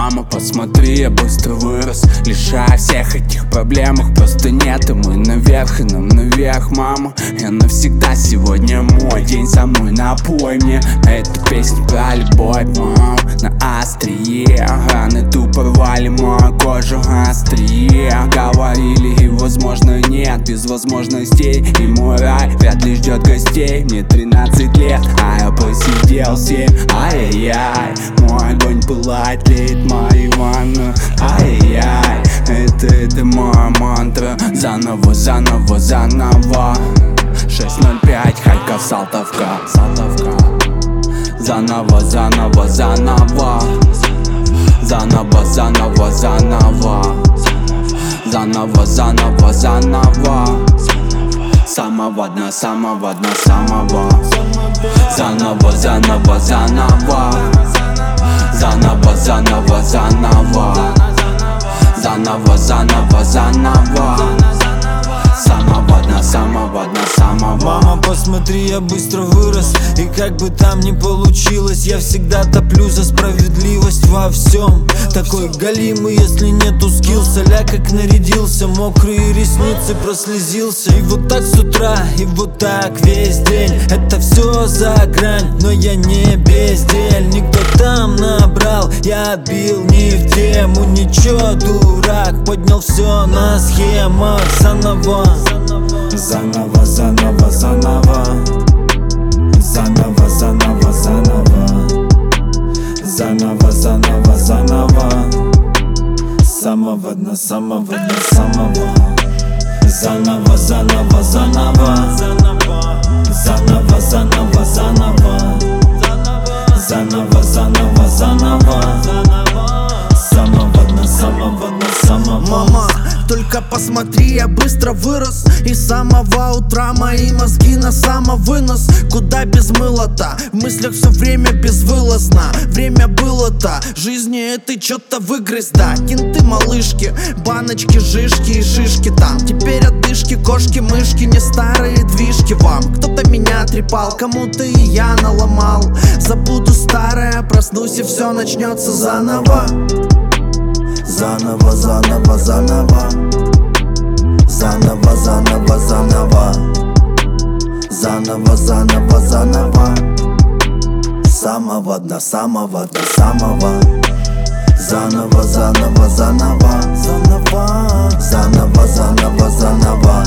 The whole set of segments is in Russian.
Мама, посмотри, я быстро вырос, лишая всех этих проблемах. Просто нет, и мы наверх, и нам наверх. Мама, я навсегда, сегодня мой день, со мной напой мне эту песню про любовь, мам. На острие раны тупо рвали мою кожу, острие. Говорили, и возможно нет, без возможностей. И мой рай вряд ли ждет гостей. Мне 13 лет, а я посидел 7. Ай-яй-яй, мой огонь пылает, леет мою ванну. Ай-яй-яй, это моя мантра. Заново, заново, заново. 605, Харьков, Салтовка. Заново, заново, заново. Заново, заново, заново. Заново, заново, заново. Самого дна, самого дна, самого. Заново, заново, заново. Заново, заново, заново. Заново, заново, заново. Самого дна, самого дна, самого. Мама, посмотри, я быстро вырос, и как бы там ни получилось, я всегда топлю за справедливость во всем. Такой галимый, если нету скилса, ля как нарядился, мокрые ресницы, прослезился. И вот так с утра, и вот так весь день. Это все за грань, но я не бездельник. Кто там набрал, я отбил не в тему. Ничего, дурак, поднял все на схемах. Заново, заново, заново, заново. Заново, заново, заново. Заново, заново, заново. Самого дна, самого дна, самого. Заново, заново, заново. Заново, заново, заново. Заново, заново, заново. Самого дна, самого дна, самого. Мама, только посмотри, я быстро вырос, и с самого утра мои мозги на самовынос. Куда без мыла-то? В мыслях все время безвылазно. Время было-то, жизни этой чё-то выгрызть, да. Кенты, малышки, баночки, жишки и шишки там. Теперь отдышки, кошки, мышки, не старые движки вам. Кто-то меня трепал, кому-то и я наломал. Забуду старое, проснусь и все начнется заново. Заново, заново, заново. Заново, заново, заново. Заново, заново, заново. Самого дна, самого дна, самого. Заново, заново, заново. Заново, заново, заново, заново.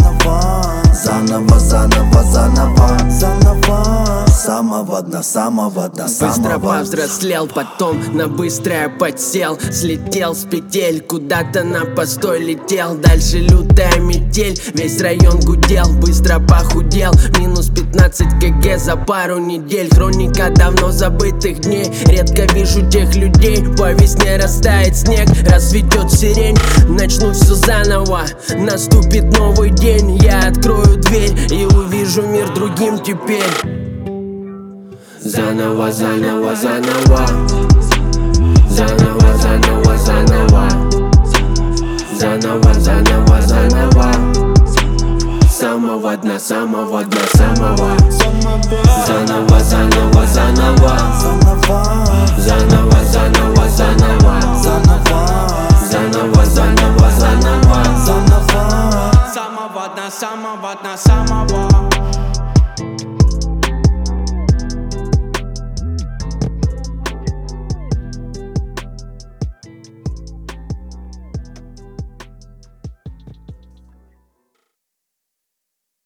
Заново, заново, заново, заново. Самого дна, самого дна, самого. Быстро повзрослел, потом на быстрое подсел. Слетел с петель, куда-то на постой летел. Дальше лютая метель, весь район гудел. Быстро похудел, минус 15 кг за пару недель. Хроника давно забытых дней. Редко вижу тех людей, по весне растает снег, расцветет сирень. Начну все заново, наступит новый день. Я открою дверь и увижу мир другим теперь. Заново, заново, заново. Заново, заново, заново. Заново, заново, заново. Самого дна, самого дна, самого. Заново, заново, заново. Заново, заново, заново. Заново, заново, заново. Самого дна, самого дна, самого.